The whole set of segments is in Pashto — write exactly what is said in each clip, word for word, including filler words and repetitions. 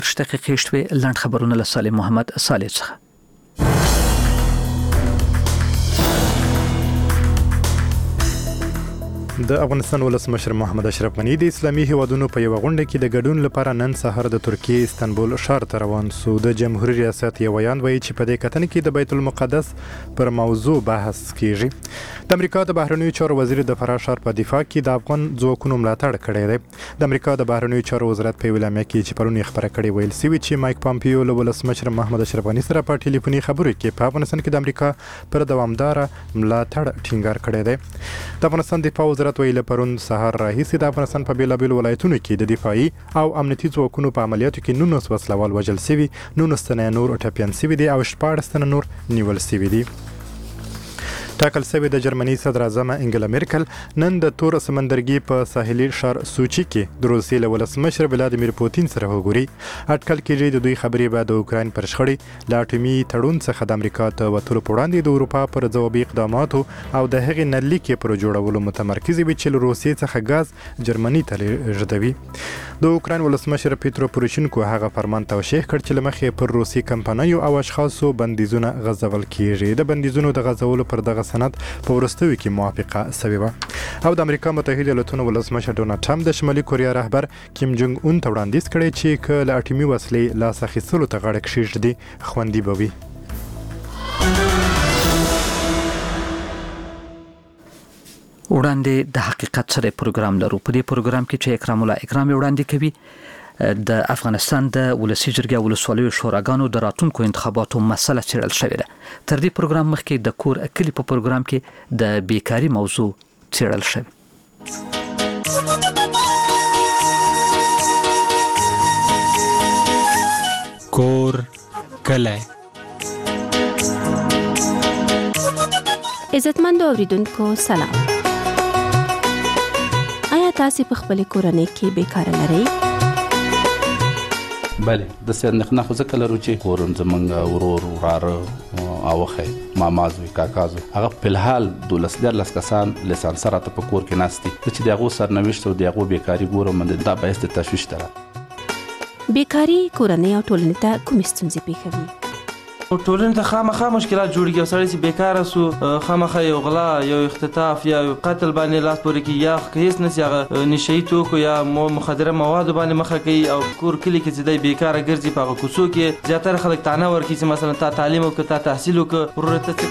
شته دقیقې شوي لاند خبرونه له صالح محمد صالح څخه. د افغانستان ولسمشر محمد اشرف غنی د اسلامي هیوادونو په یو غونډه کې د ګډون لپاره نن سهار د ترکیه استانبول ښار ته روان شو. د جمهوریت ریاست یو بیان وایي چې په دې کتنه کې د بیت المقدس پر موضوع بحث کیږي. د امریکا د بهرنیو چارو وزیر د فراه ښار په دفاع کې د افغان ځواکونو ملاتړ کړی دی. د امریکا د بهرنیو چارو وزارت په اعلامیه کې چې پرون خبره کړې ویل سوي چې مایک پامپیو له ولسمشر محمد اشرف غنی سره په ټلیفوني خبرو کې په افغانستان کې د امریکا پر دوامدار ملاتړ ټینګار کړی دی. د افغانستان دفاع وزارت ویل پرون سهار راهیسې د افغانستان په بیلابیلو ولایتونو کې د دفاعي او امنیتي ځواکونو په عملیاتو کې نولس وسلوال وژل سوي، نولس تنه نور ټپیان سوي دي او شپاړس تنه نور نیول سوي دي. ټاکل شوی د جرمني صدر اعظم انګلا میرکل نن د تور سمندرګي په ساحلي ښار سوچي کې د روسیې له ولسمشر ولادیمیر پوتین سره وګوري. اټکل کېږي د دوی خبرې به د اوکراین پر شخړې له اټومي تړون څخه د امریکا ته وتلو په وړاندې د اروپا پر ځوابي اقداماتو او د هغې نللیکې پر جوړولو متمرکز وي چې له روسیې څخه ګاز جرمني ته لیږدوي. د اوکراین ولسمشر پیترو پوروشینکو هغه فرمان توشیح کړ چې له مخې پر روسي کمپنیو او اشخاصو بندیزونه غځول کېږي. د بندیزونو د غځولو پر دغه سند په وروستیو کې موافقه شوې وه او د امریکا متحده ایالاتونو ولسمشر ډونالډ ټرمپ د شمالي کوریا رهبر کیم جونګ اون ته وړاندیز کړی چې که له اټومي وسلې لاس اخیستلو ته غاړه کښېږدي خوندي به وي. وړاندې د حقیقت سره پروګرام لرو. په دې پروګرام کې چې اکرام الله اکرام وړاندې کوي د افغانستان د ولسی جرګې او ولسوالیو شوراګانو د راتلونکو انتخاباتو مسله څېړل شوې ده. تر دې پروګرام مخکې د کور کلی په پروګرام کې د بیکاری موضوع څېړل شوې. کور کلی. عزتمند اوریدونکو سلام. آیا تاسو په خپل کورنۍ کې بیکار لرئ؟ بله د سید نه خو ځکه لرو چې کورن زمونږ ورور وراره او خی ماما زوی کاکا زوی هغه په الحال دولس دیارلس کسان لیسانس سره په کور کې ناستي چې دغه سرنوشت او دغه بیکاری ګورم دا باعث د تشویش ده. بیکاری کورنۍ او ټولنې ته کوم ستونزې پیښوي؟ ټولنې ته خامخا مشکلات جوړیږي او سړی چې بیکاره سو خامخا یو غلا یو اختطاف یا یو قتل باندې لاس پورې کوي یا هیڅ نشي هغه نشهیي توکو یا مخدره موادو باندې مخه کوي او کور کلي کې چې دی بیکاره ګرځي په هغه کوڅو کې زیاتره خلک طعنه ورکوي چې مثلا تا تعلیم وکړه تا تحصیل وکړه ورور ته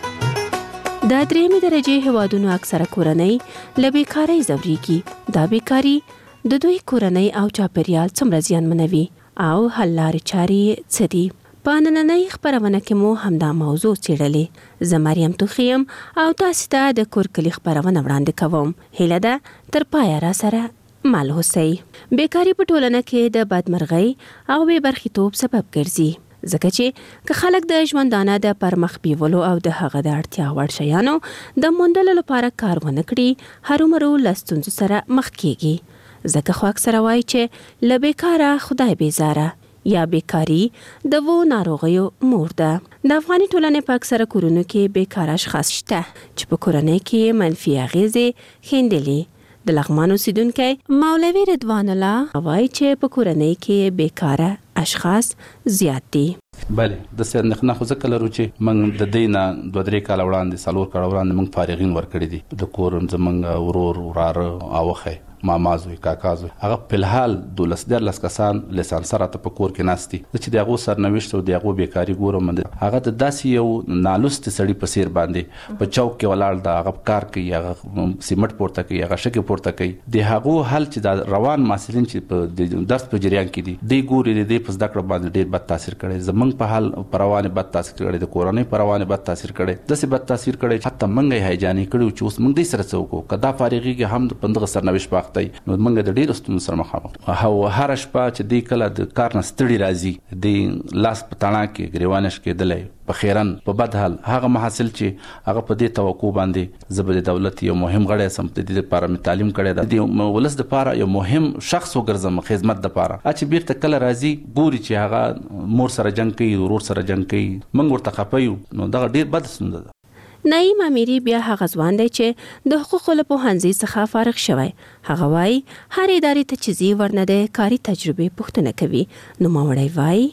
د درېیمې درجې هیوادونو اکثره کورنۍ له بیکارۍ ځورېږي. دا بیکاري د دوی کورنۍ او چاپیریال څومره زیانمنوي او حل لارې چارې څه دي؟ په نننۍ خپرونه کې مو همدا موضوع څېړلې. زه مریم توخیم او تاسو ته د کور کلي خپرونه وړاندې کوم. هیله ده تر پایه را سره مل اوسئ. بیکاري په ټولنه کې د بدمرغۍ او بې برخیتوب سبب ګرځي ځکه چې که خلک د ژوندانه د پرمخ بیولو او د هغه د اړتیا وړ شیانو د موندلو لپاره کار ونه کړي هرومرو له ستونزو سره مخ کیږي. ځکه خو اکثره وایي چې له بیکاره خدای بیزاره یا بیکاری د وو ناروغیو مور ده. د افغاني ټولنې په اکثره کورونو کې بیکاره اشخاص شته چې په کورنۍ کې منفي اغیزې ښندلي. د لغمان اوسیدونکی مولوي رضوان الله وایي چې په کورنۍ کې بیکاره اشخاص زیات دي. بله د سید نه خو ځکه لرو چې موږ د دې نه دوه درې کاله وړاندې څلور کاله وړاندې موږ فارغین ورکړي دي. د کور زمونږ ورور وراره او خی ماما زوی کاکا زوی هغه په الحال دولس دیارلس کسان لیسانس سره په کور کې ناستي چې دغه سرنوشت او دغه بیکاری ګورم هغه د داسې یو نالوست سړی په سیر باندې په چوک کې ولاړ دا هغه کار کوي هغه سیمټ پورته کوي هغه شګه پورته کوي د هغه حل چې د روان محصلین چې په درس په جریان کې دي د ګوري د په زده کړه باندې ډیر بد تاثیر کړي. زمنګ په حال پر روانه بد تاثیر کړي د کورونی پر روانه بد تاثیر کړي د څه بد تاثیر کړي حتی منګي هیجانی کړي چې اوس موږ دې سره څوک کدا فارغيږي هم د پندغه سرنوشت باختي نو موږ د ډیر ستونزو سره مخامخ او هر شپه چې دی کله د کار نه ستړي راځي د لاس په تڼا کې ګریوانش کېدلې په خیرن په بد حال هغه محصل چې هغه په دې توقع باندې زبر دولت یو مهم غړی سم د دې لپاره تعلیم کړی دی د ولس لپاره یو مهم شخص وګرځم خدمت لپاره چې بیرته کله راځي ګوري چې هغه مور سره جنگ کوي ورور سره جنگ کوي موږ ورته خپایو نو دا ډیر بد ستونزه ده. نعیم امیری بیا هغه ځوان دی چې د حقوقو له پوهنځي څخه فارغ شوی. هغه وایي هر ادارې ته چې ځي ورنه د کاري تجربې پوښتنه کوي. نوموړی وایي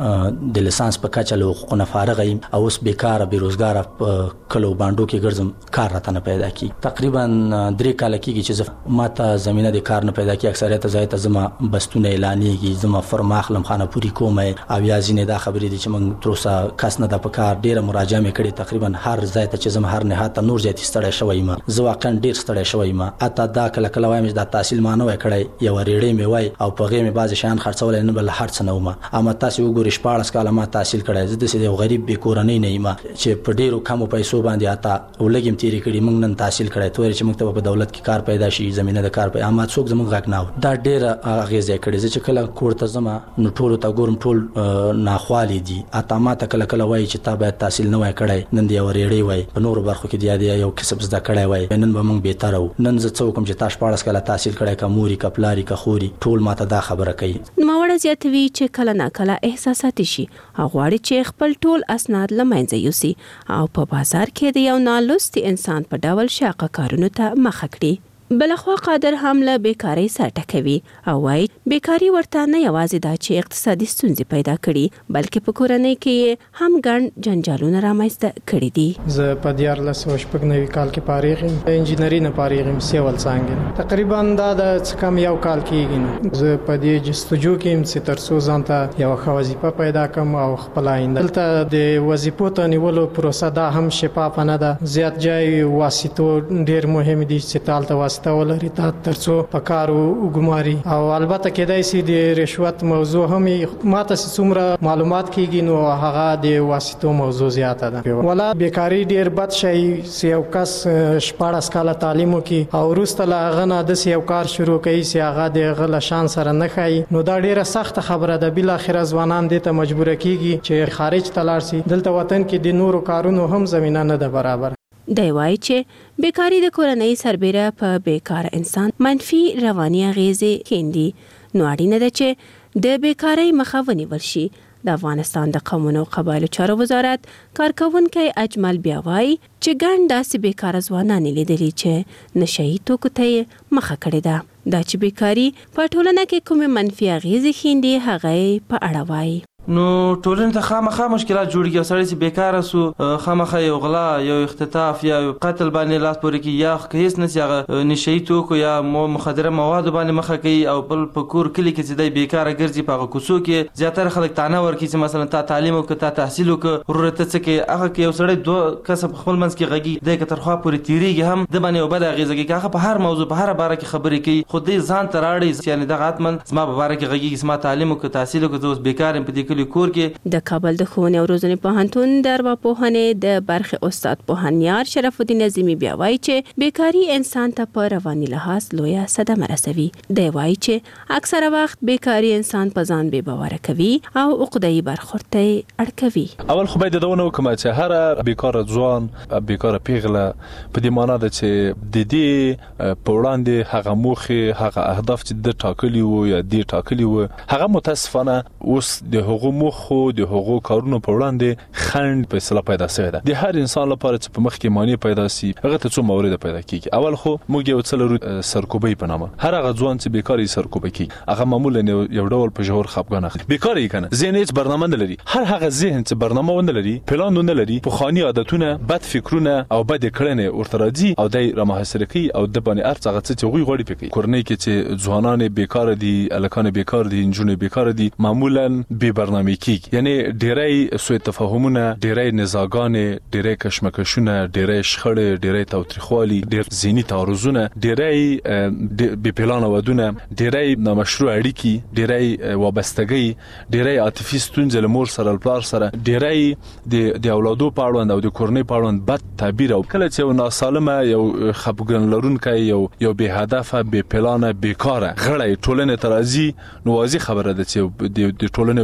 د لیسانس په کچه له حقوقو نه فارغ یم او اوس بیکاره بیروزګاره په کلو باندو کې ګرځم، کار راته نه پیدا کیږي. تقریبا درې کاله کېږي چې زه ماته زمینه د کار نه پیدا کیږي. اکثریت ځای ته زما بستونه اعلانېږي، زما فرم اخلم، خانه پوري کوم او یا ځینې دا خبرې دي چې موږ تر اوسه کس نه ده په کار. ډېره مراجعه مې کړې، تقریبا هر ځای ته چې زما هر نهایت نور زیات ستړی شوی یم. زه واقعا ډېر ستړی شوی یم. حتی دا کله کله وایم چې دا تحصیل ما نه وای کړی، یوه ریړۍ مې وای او په هغې مې بعضې شیان خرڅولی، نه بل هر څه نه وم. اما تاسې وګورئ شپاړس کاله ما تحصیل کړی. زه داسې یو غریب بې کورنۍ نه یم چې په ډېرو کمو پیسو باندې حتی ولږ یم تېرې کړي. موږ نن تحصیل کړی، تورې چې موږ ته په دولت کې کار پیدا شي، زمینه د کار پیدا، اما څوک زموږ غږ نه اوري. دا ډېره اغېزه یې کړې. زه چې کله کور ته ځم نو ټولو ته ګورم ټول ناخوالې دي. حتی ما ته کله کله وایي چې تا باید تحصیل نه وای کړی، نن دې یوه ریړۍ وای، په نورو برخو کې دې یو کسب زده کړی وای، نن به موږ بهتره وو. نن زه څه وکړم چې تا شپاړس کاله تحصیل کړی، که مور یې که پلار یې که خور یې، ټول ما ته دا خبره کوي. نوموړی زیاتوي چې کله ناکله احساساتي شي او غواړي چې خپل ټول اسناد له منځه یوسي او په بازار کې د یو نالوستي انسان په ډول شاقه کارونو ته مخه کړي. بلخوا قادر هم له بیکارۍ سر ټکوي او وایي بیکاري ورته نه یوازې دا چې اقتصادي ستونزې پیدا کړي، بلکې په کورنۍ کې هم ګڼ جنجالونه رامنځته کړي دي. زه په دیارلس سوه شپږ نوي کال کې فارغ یم، د انجینري نه فارغ یم، سیول څانګې. تقریبا دا د څه کم یو کال کېږي نو زه په دې جستجو کې یم چې تر څو ځان ته یوه ښه وظیفه پیدا کړم او خپل آینده. دلته د وظیفو ته نیولو پروسه دا هم شفافه نه ده. زیات جای واسطو ډېر مهم دي چې تا هلته ولري تا ترڅو په کار وګماري. او البته کېدای شي د رشوت موضوع هم ماته څومره معلومات کېږي نو هغه د واسطو موضوع زیاته ده. ولا بیکاري ډېر بد شی چې یو کس شپاړس کاله تعلیم وکړي او وروسته له هغه نه داسې یو کار شروع کوي چې هغه د هغه له شان سره نه ښایي، نو دا ډېره سخته خبره ده. بالاخره ځوانان دې ته مجبوره کېږي چې خارج ته لاړ شي. دلته وطن کې د نورو کارونو هم زمینه نه ده برابر. دی وایي چې بیکاري د کورنۍ سربیره په بیکاره انسان منفي رواني اغېزې کیندي. نو اړینه ده چې د بیکارۍ مخه ونیول شي. د افغانستان د قومونو او قبایلو چارو وزارت کارکونکی اجمل بیا وایي چې ګڼ داسې بیکاره ځوانان لیدلي چې نشهیي توکو ته یې مخه کړې ده. دا چې بیکاري په ټولنه کې کومې منفي اغېزې ښیندي هغه یې په اړه وایي. نو ټولنې ته خامخا مشکلات جوړیږي. او سړی چې بیکاره سو خامخا یو غلا، یو اختطاف یا قتل باندې لاس پورې کوي، یا که هېڅ نسي هغه نشهیي توکو یا مخدره موادو باندې مخه کوي. او بل په کور کلي کې چې دی بیکاره ګرځي، په هغه کوڅو کې زیاتره خلک تانه ورکوي چې مثلا تا تعلیم وکړه، تا تحصیل وکړه، وروره ته څه کوې. هغه که یو سړی دوه کسه په خپل منځ کې غږي، دی که تر خوا پورې تېرېږي هم د باندې یو بده اغېزه کوي. که هغه په هر موضوع په هره باره کې خبرې کوي، خو دی ځان ته راوړي یعنې دغه حتما زما په باره کې غږېږي، زما تعلیم وکړه، تحصیل وکړه، زه اوس بیکار یم په دې کلي کور کې. د کابل د ښوونې او روزنې پوهنتون د ارواپوهنې د برخې استاد پوهنیار شرف الدین عظیمي بیا وایي چې بیکاري انسان ته په رواني لحاظ لویه صدمه رسوي. دی وایي چې اکثره وخت بیکاري انسان په ځان بې باوره کوي او عقده‌يي برخورد ته اړ کوي. اول خو باید دا ونه وکړم چې هر بیکاره ځوان، بیکاره پیغله په دې معنا ده چې د دې په وړاندې هغه موخې، هغه اهداف چې د ټاکلي وو یا دې ټاکلي وو، هغه متاسفانه اوس د هغو موخو د هغو کارونو په وړاندې خنډ په اصطلاح پیدا شوی ده. د هر انسان لپاره چې په مخ کې معنی پیدا شي، هغه ته څو مورد پیدا کیږي. اول خو موږ یو څه لرو سرکوبي په نامه. هر هغه ځوان چې بیکاري سرکوبي کوي، هغه معمولا یو ډول په جوړ خپګان اخلي. بیکاري کنه ذهن هیڅ برنامه نه لري. هر هغه ذهن چې برنامه ونه لري، پلان نه لري، په خاني عادتونه، بد فکرونه او بد کړنې ورته راځي او دای رامحاصره کوي او د باندې ارڅ هغه چې غوي غوړي پکې. کورنۍ کې چې ځوانان بیکار دي، الکان بیکار دي، انجونې بیکار دي، معمولا بې برنامه کیږي. یعنی ډېرې سوء تفاهمونه، ډېرې نزاګانې، ډېرې کشمکشونه، ډېرې شخړې، ډېرې تاوتریخوالي، ډېر ذهني تعرضونه، ډېرې بې پلانه ودونه، ډېرې نامشروع اړیکې، ډېرې وابستګۍ، ډېرې عاطفي ستونزې له مور سره، پلار سره، ډېرې د د اولادو په اړوند او د کورنۍ په اړوند بد تعبیر. او کله چې یو ناسالمه، یو خپګان لرونکی، یو یو بې هدفه، بې پلانه، بیکاره غړی ټولنې ته راځي، نو واضح خبره ده چې د ټولنې په ولې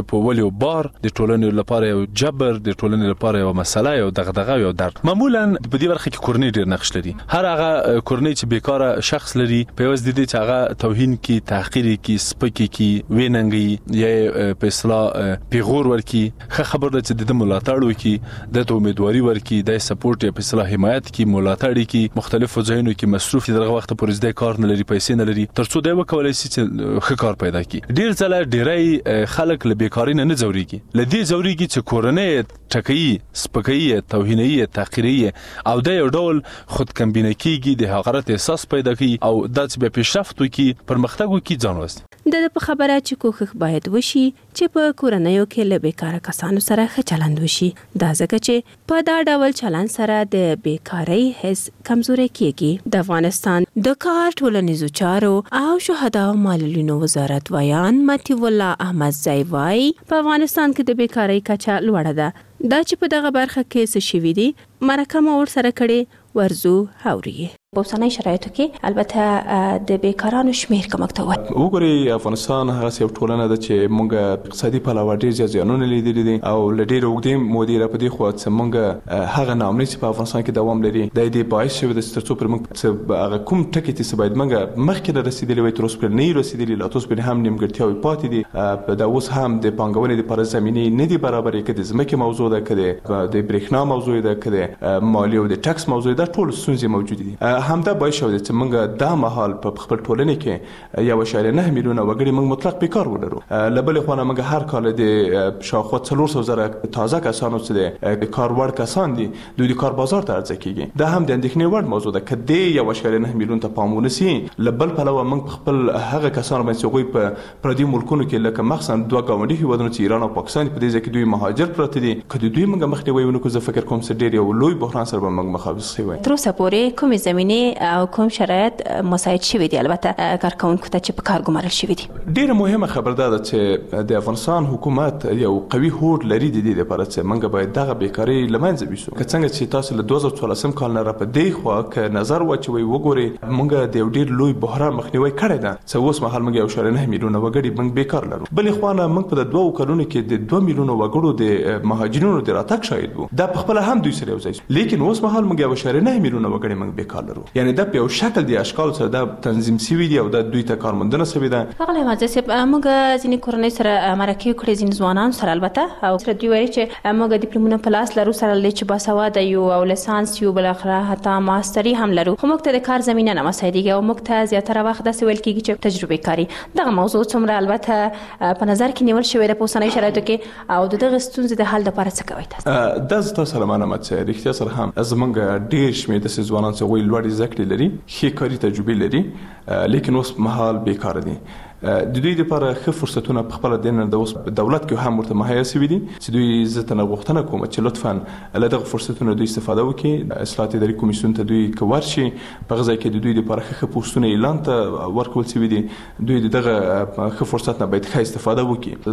یو بار، د ټولنې لپاره یو جبر، د ټولنې لپاره یو مسله، یو دغدغه، یو درد. معمولا په دې برخه کې کورنۍ ډېر نقش لري. هر هغه کورنۍ چې بیکاره شخص لري په واسه د دې چې هغه توهین کی، تحقیر کی، سپکی کی، ویننګي یا په اصطلاح پیغور ورکی، ښه خبر ده چې د ملاتړ وکي، د امیدواري ورکی، د سپورټ یا په اصطلاح حمایت کی، ملاتړ کی، مختلفو ځایونو کې مصروف دي، دغه وخت پورې د کار نه لري، پیسې نه لري، ترڅو دا وکولای شي چې ښه کار پیدا کړي. ډیر ځله ډیری خلک له بیکاری نه نه ځوريږي، لدې ځوريږي چې کورنۍ ټکي، سپکي، توهیني، تحقیري او د یو ډول خود کمبینه کیږي، د حقارت احساس پیدا کوي او د څه په پیشرفت وکي، پرمختګ وکي ځان وست. د په خبره چې کوښښ باید وشي چې په کورنیو کې له بیکاره کسانو سره ښه چلند وشي، دا ځکه چې په دا ډول چلند سره د بیکاری حس کمزوري کیږي. د افغانستان د کار، ټولنیزو چارو او شهدا او معلولینو وزارت ویان متي الله احمد زئی وايي په افغانستان کې د بیکاری کچه لوړه ده. دا چې په دغه برخه کې څه شوي دي مرکه مو ورسره کړې ورزو هوري. په اوسنۍ شرایطو کې البته د بیکارانو شمیر کمکته وایي. وګورئ افغانستان هغه یو ټولنه ده چې موږ اقتصادي پلوه ډېر زیات زیانونه لیدلي دي او له ډېرې اوږدې مودې راپدې خوا چې موږ هغه ناامني چې په افغانستان کې دوام لري دا دې باعث شوی ده چې تر څو پر موږ هغه کوم ټکي چې باید موږ مخکې نه رسېدلي وای تر اوسه پورې نه یو رسېدلي، لا تر اوسه پورې هم نیمګړتیاوې پاتې دي. دا اوس هم د پانګونې دپاره زمینې نه دي برابرې، که د ځمکې موضوع ده، که د برېښنا موضوع ده، که د مالیې او د ټکس موضوع ده، ټول ستونزې موجودې دي. همدا باعث شوی چې موږ دا مهال په خپل ټولنه کې یو اشاریه نه میلیونه وګړي موږ مطلق بیکار ولرو. له بلې خوا موږ هر کال د شاوخوا څلور سوه زره تازه کسانو چې د کار وړ کسان دي دوی د کار بازار ته عرضه کیږي. دا هم د اندېښنې وړ موضوع ده که دې یو اشاریه نه میلیون ته پام ونه سي. له بل پلوه موږ خپل هغه کسان باندې چې هغوی په پردي ملکونو کې لکه مخصوصا دوه ګاونډي هیوادونه چې ایران او پاکستان په دې ځای کې دوی مهاجر پراته دي، که د دوی موږ مخنیوی ونه کړو زه فکر کوم چې ډېر یو لوی بحران سره به موږ مخامخ شوی. تر اوسه پورې کومې زمینې او کوم شرایط مساعد شوي دي البته کارکونکو ته چې په کار ګمارل شوي دي؟ ډېره مهمه خبر دا ده چې د افغانستان حکومت یو قوي هوډ لري د دې لپاره چې موږ باید دغه بیکاري له منځه یوسو. که څنګه چې تاسو له دوه زره څوارلسم کال نه راپدې خوا که نظر واچوئ وګورئ موږ د یو ډېر لوی بحران مخنیوی کړی ده چې اوس مهال موږ یو اشاریه نه میلیونه وګړي موږ بیکار لرو. بلې خوا نه موږ په دوو کلونو کې د دوه میلیونه وګړو د مهاجرینو د راتګ شاهد وو. دا په خپله هم دوی سره یو ځای شو، لیکن اوس مهال موږ یو اشاریه نه میلیونه وګړي موږ بیکار لرو. یعنې دا په یو شکل د اشکالو سره دا تنظیم شوي دي او دا دوی ته کارموندنه شوې ده. ښاغلی مهاجر صاحب موږ ځینې کورنۍ سره مرکې کړې، ځینې ځوانانو سره البته، او سره دوی ویلي چې موږ ډیپلومونه په لاس لرو، سره له چې باسواده یو او لیسانس یو، بالاخره حتی ماستري هم لرو، خو موږ ته د کار زمینه نه مساعدېږي او موږ ته زیاتره وخت داسې ویل کېږي چې تجربې کاري. دغه موضوع څومره البته په نظر کې نیول شوې ده په اوسنۍ شرایطو کې او د دغه ستونزې د حل لپاره څه کوئ تاسو؟ دا زه تاسو سره منم چې رښتیا سره هم زموږ ډېر شمېر داسې ځوانان چې هغوی لوړې زده کړې لري، ښې کاري تجربې لري، لیکن اوس مهال بیکاره دي. د دوی لپاره ښه فرصتونه په خپله دننه د اوس دولت کې هم ورته مهیا شوي دي چې دوی زه ترې غوښتنه کوم چې لطفا له دغه فرصتونو دوی استفاده وکړي. اصلاحات اداري کمیسیون ته دوی که ورشي په هغه ځای کې د دوی لپاره ښه ښه پوسټونه اعلان ته ورکول شوي دي، دوی د دغه ښه فرصت نه باید ښه استفاده وکړي.